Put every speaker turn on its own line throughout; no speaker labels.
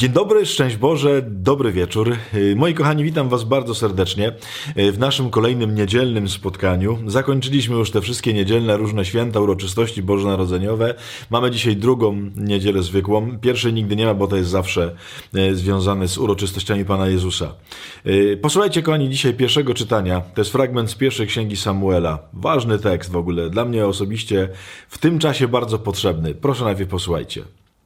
Dzień dobry, szczęść Boże, dobry wieczór. Moi kochani, witam Was bardzo serdecznie w naszym kolejnym niedzielnym spotkaniu. Zakończyliśmy już te wszystkie niedzielne różne święta, uroczystości bożonarodzeniowe. Mamy dzisiaj drugą niedzielę zwykłą. Pierwszej nigdy nie ma, bo to jest zawsze związane z uroczystościami Pana Jezusa. Posłuchajcie, kochani, dzisiaj pierwszego czytania. To jest fragment z pierwszej księgi Samuela. Ważny tekst w ogóle, dla mnie osobiście w tym czasie bardzo potrzebny. Proszę najpierw posłuchajcie.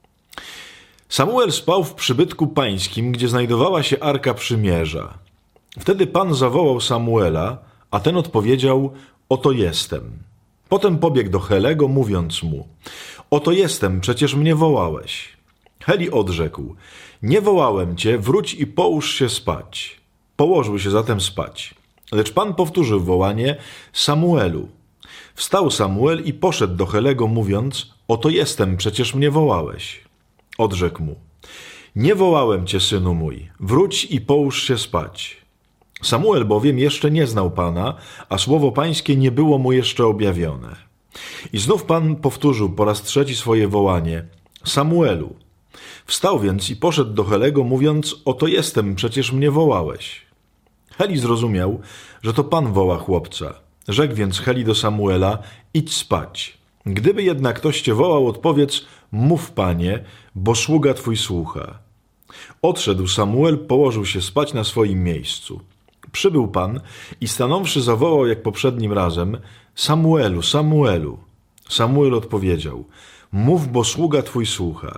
Samuel spał w przybytku pańskim, gdzie znajdowała się Arka Przymierza. Wtedy Pan zawołał Samuela, a ten odpowiedział: oto jestem. Potem pobiegł do Helego, mówiąc mu: oto jestem, przecież mnie wołałeś. Heli odrzekł: nie wołałem cię, wróć i połóż się spać. Położył się zatem spać. Lecz Pan powtórzył wołanie: Samuelu. Wstał Samuel i poszedł do Helego, mówiąc: oto jestem, przecież mnie wołałeś. Odrzekł mu: nie wołałem cię, synu mój, wróć i połóż się spać. Samuel bowiem jeszcze nie znał Pana, a słowo pańskie nie było mu jeszcze objawione. I znów Pan powtórzył po raz trzeci swoje wołanie: Samuelu. Wstał więc i poszedł do Helego, mówiąc: oto jestem, przecież mnie wołałeś. Heli zrozumiał, że to Pan woła chłopca. Rzekł więc Heli do Samuela: idź spać. Gdyby jednak ktoś cię wołał, odpowiedz: mów, Panie, bo sługa twój słucha. Odszedł Samuel, położył się spać na swoim miejscu. Przybył Pan i stanąwszy zawołał jak poprzednim razem: Samuelu, Samuelu. Samuel odpowiedział: mów, bo sługa twój słucha.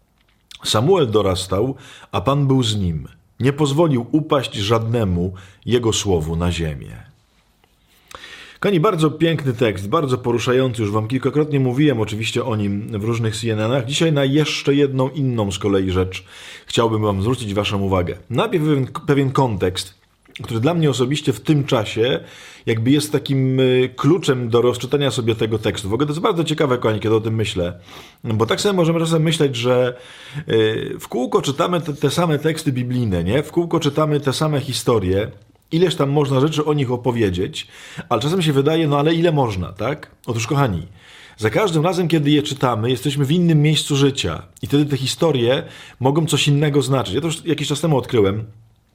Samuel dorastał, a Pan był z nim. Nie pozwolił upaść żadnemu jego słowu na ziemię. Kochani, bardzo piękny tekst, bardzo poruszający, już wam kilkakrotnie mówiłem oczywiście o nim w różnych CNN-ach. Dzisiaj na jeszcze jedną inną z kolei rzecz chciałbym wam zwrócić waszą uwagę. Najpierw pewien kontekst, który dla mnie osobiście w tym czasie jakby jest takim kluczem do rozczytania sobie tego tekstu. W ogóle to jest bardzo ciekawe, kochani, kiedy o tym myślę, bo tak sobie możemy czasem myśleć, że w kółko czytamy te same teksty biblijne, nie? W kółko czytamy te same historie, ileż tam można rzeczy o nich opowiedzieć, ale czasem się wydaje, no ale ile można, tak? Otóż, kochani, za każdym razem, kiedy je czytamy, jesteśmy w innym miejscu życia i wtedy te historie mogą coś innego znaczyć. Ja to już jakiś czas temu odkryłem.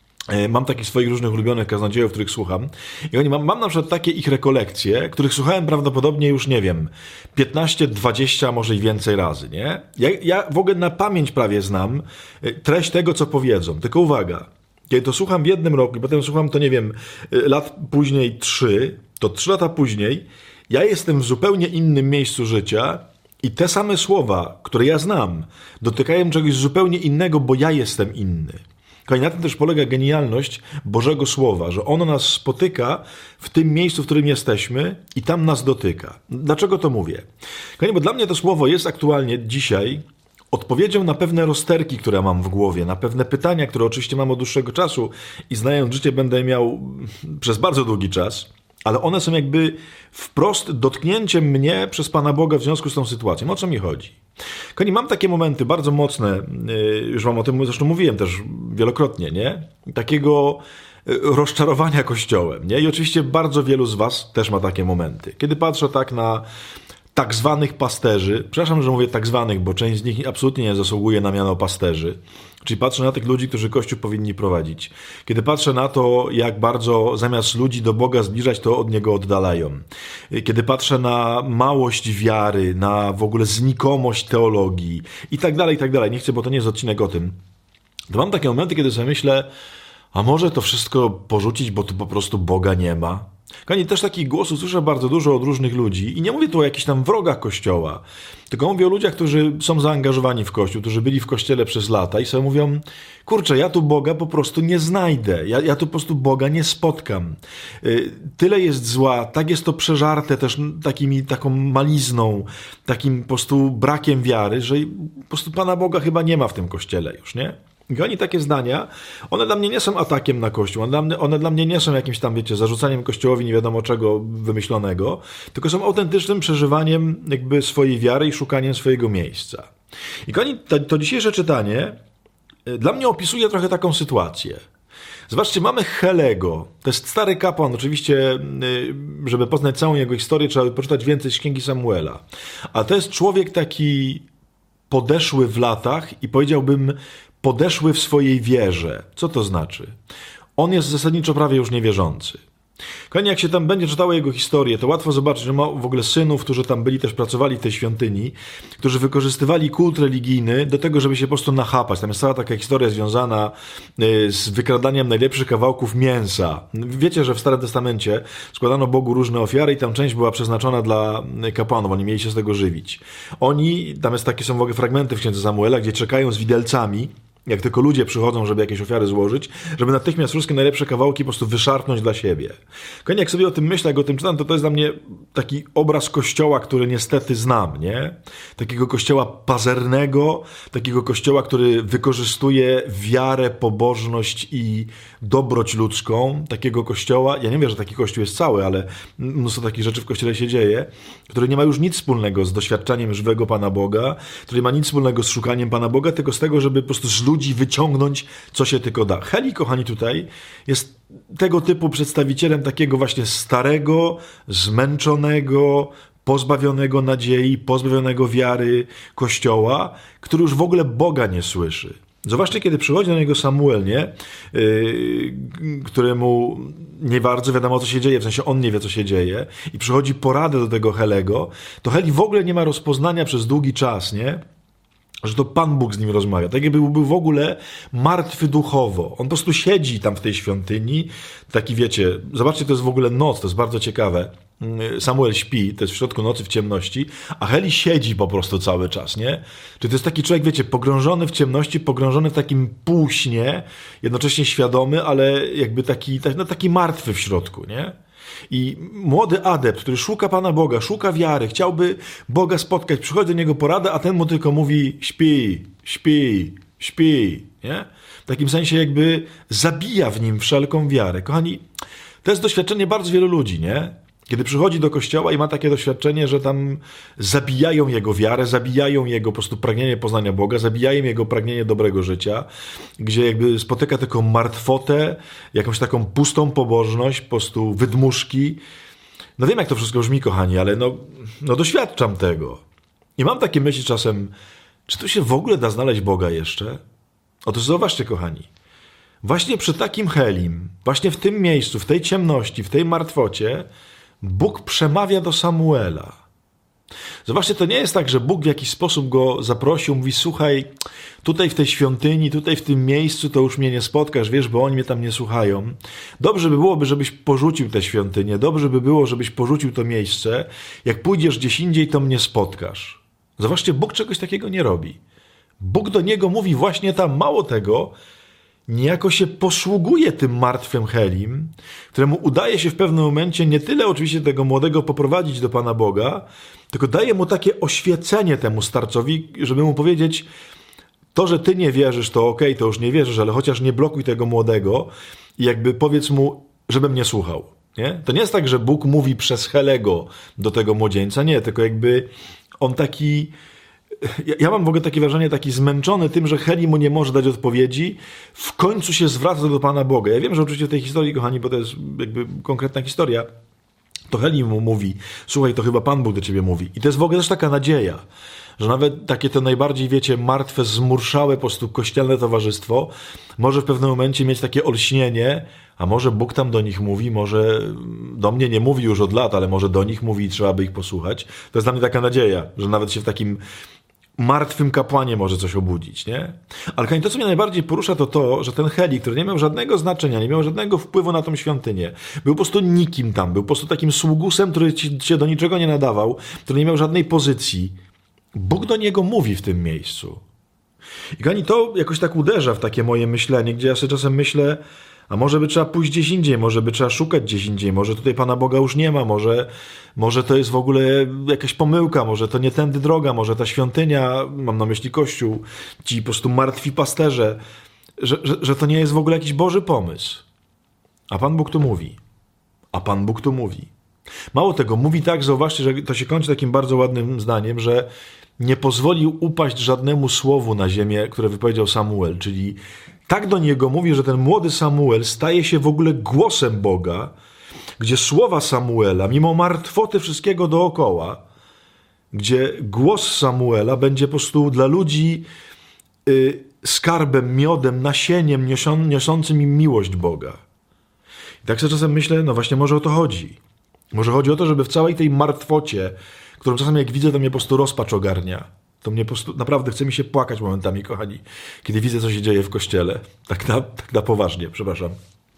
Mam takich swoich różnych ulubionych kaznodziejów, których słucham. I oni mam na przykład takie ich rekolekcje, których słuchałem prawdopodobnie już, nie wiem, 15, 20, może i więcej razy, nie? Ja w ogóle na pamięć prawie znam treść tego, co powiedzą. Tylko uwaga, kiedy to słucham w jednym roku i potem słucham to, nie wiem, lat później 3, to 3 lata później ja jestem w zupełnie innym miejscu życia i te same słowa, które ja znam, dotykają czegoś zupełnie innego, bo ja jestem inny. I na tym też polega genialność Bożego Słowa, że ono nas spotyka w tym miejscu, w którym jesteśmy i tam nas dotyka. Dlaczego to mówię? Bo dla mnie to Słowo jest aktualnie dzisiaj odpowiedzią na pewne rozterki, które ja mam w głowie, na pewne pytania, które oczywiście mam od dłuższego czasu i znając życie będę miał przez bardzo długi czas, ale one są jakby wprost dotknięciem mnie przez Pana Boga w związku z tą sytuacją. O co mi chodzi? Kochani, mam takie momenty bardzo mocne, już wam o tym zresztą mówiłem też wielokrotnie, nie? Takiego rozczarowania Kościołem, nie? I oczywiście bardzo wielu z was też ma takie momenty. Kiedy patrzę tak na tak zwanych pasterzy, przepraszam, że mówię tak zwanych, bo część z nich absolutnie nie zasługuje na miano pasterzy, czyli patrzę na tych ludzi, którzy Kościół powinni prowadzić. Kiedy patrzę na to, jak bardzo zamiast ludzi do Boga zbliżać, to od Niego oddalają. Kiedy patrzę na małość wiary, na w ogóle znikomość teologii i tak dalej, nie chcę, bo to nie jest odcinek o tym, to mam takie momenty, kiedy sobie myślę, a może to wszystko porzucić, bo tu po prostu Boga nie ma? Kochani, też takich głosów słyszę bardzo dużo od różnych ludzi i nie mówię tu o jakichś tam wrogach Kościoła, tylko mówię o ludziach, którzy są zaangażowani w Kościół, którzy byli w Kościele przez lata i sobie mówią: kurczę, ja tu Boga po prostu nie znajdę, ja tu po prostu Boga nie spotkam. Tyle jest zła, tak jest to przeżarte też taką malizną, takim po prostu brakiem wiary, że po prostu Pana Boga chyba nie ma w tym Kościele już, nie? I oni takie zdania, one dla mnie nie są atakiem na Kościół, one dla mnie nie są jakimś tam, wiecie, zarzucaniem Kościołowi nie wiadomo czego wymyślonego, tylko są autentycznym przeżywaniem jakby swojej wiary i szukaniem swojego miejsca. I kochani, to dzisiejsze czytanie dla mnie opisuje trochę taką sytuację. Zobaczcie, mamy Helego, to jest stary kapłan, oczywiście, żeby poznać całą jego historię, trzeba by poczytać więcej z Księgi Samuela, a to jest człowiek taki podeszły w latach i powiedziałbym podeszły w swojej wierze. Co to znaczy? On jest zasadniczo prawie już niewierzący. Kochani, jak się tam będzie czytało jego historię, to łatwo zobaczyć, że ma w ogóle synów, którzy tam byli, też pracowali w tej świątyni, którzy wykorzystywali kult religijny do tego, żeby się po prostu nachapać. Tam jest cała taka historia związana z wykradaniem najlepszych kawałków mięsa. Wiecie, że w Starym Testamencie składano Bogu różne ofiary i tam część była przeznaczona dla kapłanów, oni mieli się z tego żywić. Tam jest takie, są w ogóle fragmenty w księdze Samuela, gdzie czekają z widelcami, jak tylko ludzie przychodzą, żeby jakieś ofiary złożyć, żeby natychmiast wszystkie najlepsze kawałki po prostu wyszarpnąć dla siebie. Kochani, jak sobie o tym myślę, jak o tym czytam, to jest dla mnie taki obraz kościoła, który niestety znam, nie? Takiego kościoła pazernego, takiego kościoła, który wykorzystuje wiarę, pobożność i dobroć ludzką. Takiego kościoła, ja nie wiem, że taki kościół jest cały, ale mnóstwo takich rzeczy w kościele się dzieje, który nie ma już nic wspólnego z doświadczaniem żywego Pana Boga, który nie ma nic wspólnego z szukaniem Pana Boga, tylko z tego, żeby po prostu z ludzi wyciągnąć, co się tylko da. Heli, kochani, tutaj jest tego typu przedstawicielem takiego właśnie starego, zmęczonego, pozbawionego nadziei, pozbawionego wiary kościoła, który już w ogóle Boga nie słyszy. Zobaczcie, kiedy przychodzi do niego Samuel, nie? Któremu nie bardzo wiadomo, co się dzieje, w sensie on nie wie, co się dzieje, i przychodzi poradę do tego Helego, to Heli w ogóle nie ma rozpoznania przez długi czas, nie? Że to Pan Bóg z nim rozmawia. Tak jakby był w ogóle martwy duchowo. On po prostu siedzi tam w tej świątyni. Taki, wiecie, zobaczcie, to jest w ogóle noc, to jest bardzo ciekawe. Samuel śpi, to jest w środku nocy w ciemności, a Heli siedzi po prostu cały czas, nie? Czyli to jest taki człowiek, wiecie, pogrążony w ciemności, pogrążony w takim półśnie, jednocześnie świadomy, ale jakby taki martwy w środku, nie? I młody adept, który szuka Pana Boga, szuka wiary, chciałby Boga spotkać, przychodzi do niego porada, a ten mu tylko mówi śpi, śpi, śpi, nie? W takim sensie jakby zabija w nim wszelką wiarę. Kochani, to jest doświadczenie bardzo wielu ludzi, nie? Kiedy przychodzi do kościoła i ma takie doświadczenie, że tam zabijają jego wiarę, zabijają jego po prostu pragnienie poznania Boga, zabijają jego pragnienie dobrego życia, gdzie jakby spotyka taką martwotę, jakąś taką pustą pobożność, po prostu wydmuszki. No wiem, jak to wszystko brzmi, kochani, ale no doświadczam tego. I mam takie myśli czasem, czy tu się w ogóle da znaleźć Boga jeszcze? Otóż zobaczcie, kochani. Właśnie przy takim Helim, właśnie w tym miejscu, w tej ciemności, w tej martwocie, Bóg przemawia do Samuela. Zobaczcie, to nie jest tak, że Bóg w jakiś sposób go zaprosił, mówi, słuchaj, tutaj w tej świątyni, tutaj w tym miejscu to już mnie nie spotkasz, wiesz, bo oni mnie tam nie słuchają. Dobrze by byłoby, żebyś porzucił tę świątynię, dobrze by było, żebyś porzucił to miejsce. Jak pójdziesz gdzieś indziej, to mnie spotkasz. Zobaczcie, Bóg czegoś takiego nie robi. Bóg do niego mówi właśnie tam, mało tego, niejako się posługuje tym martwym Helim, któremu udaje się w pewnym momencie nie tyle oczywiście tego młodego poprowadzić do Pana Boga, tylko daje mu takie oświecenie temu starcowi, żeby mu powiedzieć, to, że ty nie wierzysz, to okej, to już nie wierzysz, ale chociaż nie blokuj tego młodego i jakby powiedz mu, żeby mnie słuchał. Nie? To nie jest tak, że Bóg mówi przez Helego do tego młodzieńca, nie, tylko jakby on taki... Ja mam w ogóle takie wrażenie, taki zmęczony tym, że Heli mu nie może dać odpowiedzi, w końcu się zwraca do Pana Boga. Ja wiem, że oczywiście w tej historii, kochani, bo to jest jakby konkretna historia, to Heli mu mówi, słuchaj, to chyba Pan Bóg do ciebie mówi. I to jest w ogóle też taka nadzieja, że nawet takie to najbardziej, wiecie, martwe, zmurszałe po prostu kościelne towarzystwo może w pewnym momencie mieć takie olśnienie, a może Bóg tam do nich mówi, może do mnie nie mówi już od lat, ale może do nich mówi i trzeba by ich posłuchać. To jest dla mnie taka nadzieja, że nawet się w takim martwym kapłanie może coś obudzić, nie? Ale kochani, to, co mnie najbardziej porusza, to to, że ten Heli, który nie miał żadnego znaczenia, nie miał żadnego wpływu na tą świątynię, był po prostu nikim tam, był po prostu takim sługusem, który się do niczego nie nadawał, który nie miał żadnej pozycji. Bóg do niego mówi w tym miejscu. I kochani, to jakoś tak uderza w takie moje myślenie, gdzie ja sobie czasem myślę, a może by trzeba pójść gdzieś indziej, może by trzeba szukać gdzieś indziej, może tutaj Pana Boga już nie ma, może to jest w ogóle jakaś pomyłka, może to nie tędy droga, może ta świątynia, mam na myśli Kościół, ci po prostu martwi pasterze, że to nie jest w ogóle jakiś Boży pomysł. A Pan Bóg tu mówi. A Pan Bóg tu mówi. Mało tego, mówi tak, zauważcie, że to się kończy takim bardzo ładnym zdaniem, że nie pozwolił upaść żadnemu słowu na ziemię, które wypowiedział Samuel, czyli tak do niego mówi, że ten młody Samuel staje się w ogóle głosem Boga, gdzie słowa Samuela, mimo martwoty wszystkiego dookoła, gdzie głos Samuela będzie po prostu dla ludzi skarbem, miodem, nasieniem niosącym im miłość Boga. I tak sobie czasem myślę, no właśnie może o to chodzi. Może chodzi o to, żeby w całej tej martwocie, którą czasem jak widzę, to mnie po prostu rozpacz ogarnia. To mnie po prostu, naprawdę chce mi się płakać momentami, kochani, kiedy widzę, co się dzieje w kościele. Tak na poważnie, przepraszam.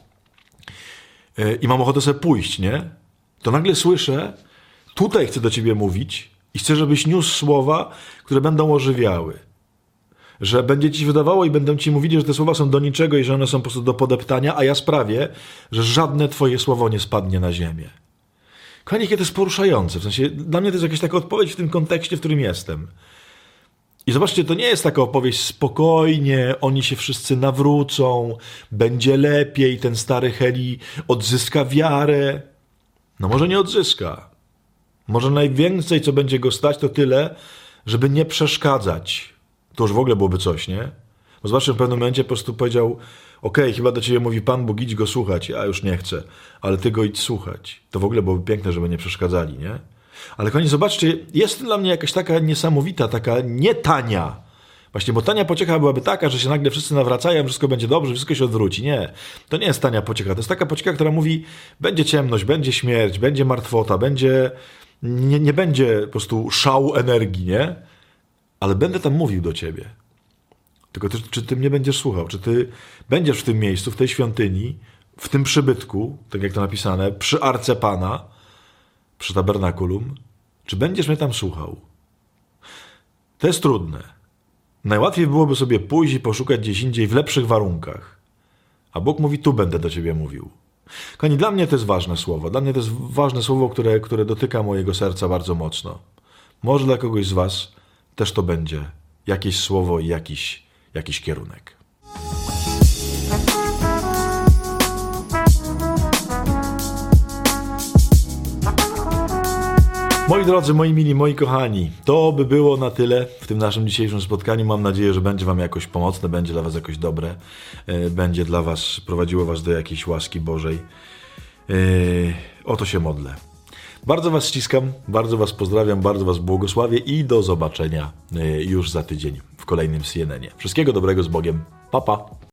I mam ochotę sobie pójść, nie? To nagle słyszę, tutaj chcę do ciebie mówić i chcę, żebyś niósł słowa, które będą ożywiały. Że będzie ci się wydawało i będą ci mówili, że te słowa są do niczego i że one są po prostu do podeptania, a ja sprawię, że żadne twoje słowo nie spadnie na ziemię. Kochani, jakie to jest poruszające. W sensie, dla mnie to jest jakaś taka odpowiedź w tym kontekście, w którym jestem. I zobaczcie, to nie jest taka opowieść spokojnie, oni się wszyscy nawrócą, będzie lepiej, ten stary Heli odzyska wiarę. No może nie odzyska. Może najwięcej, co będzie go stać, to tyle, żeby nie przeszkadzać. To już w ogóle byłoby coś, nie? Bo zobaczcie, w pewnym momencie po prostu powiedział, okej, chyba do ciebie mówi Pan Bóg, idź go słuchać, ja już nie chcę, ale ty go idź słuchać. To w ogóle byłoby piękne, żeby nie przeszkadzali, nie? Ale kochani, zobaczcie, jest dla mnie jakaś taka niesamowita, taka nie tania. Właśnie, bo tania pociecha byłaby taka, że się nagle wszyscy nawracają, wszystko będzie dobrze, wszystko się odwróci. Nie, to nie jest tania pociecha. To jest taka pociecha, która mówi, będzie ciemność, będzie śmierć, będzie martwota, będzie... Nie będzie po prostu szału energii, nie? Ale będę tam mówił do ciebie. Tylko czy ty mnie będziesz słuchał? Czy ty będziesz w tym miejscu, w tej świątyni, w tym przybytku, tak jak to napisane, przy arce Pana, przy tabernakulum? Czy będziesz mnie tam słuchał? To jest trudne. Najłatwiej byłoby sobie pójść i poszukać gdzieś indziej w lepszych warunkach. A Bóg mówi, tu będę do ciebie mówił. Kochani, dla mnie to jest ważne słowo. Dla mnie to jest ważne słowo, które dotyka mojego serca bardzo mocno. Może dla kogoś z was też to będzie jakieś słowo i jakiś kierunek. Moi drodzy, moi mili, moi kochani, to by było na tyle w tym naszym dzisiejszym spotkaniu. Mam nadzieję, że będzie wam jakoś pomocne, będzie dla was jakoś dobre, będzie dla was, prowadziło was do jakiejś łaski Bożej. O to się modlę. Bardzo was ściskam, bardzo was pozdrawiam, bardzo was błogosławię i do zobaczenia już za tydzień w kolejnym CNN-ie. Wszystkiego dobrego z Bogiem. Pa, pa.